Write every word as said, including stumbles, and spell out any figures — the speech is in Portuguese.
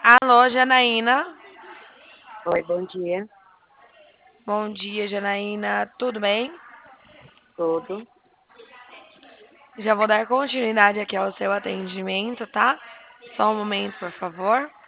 Alô, Janaína. Oi, bom dia. Bom dia, Janaína. Tudo bem? Tudo. Já vou dar continuidade aqui ao seu atendimento, tá? Só um momento, por favor.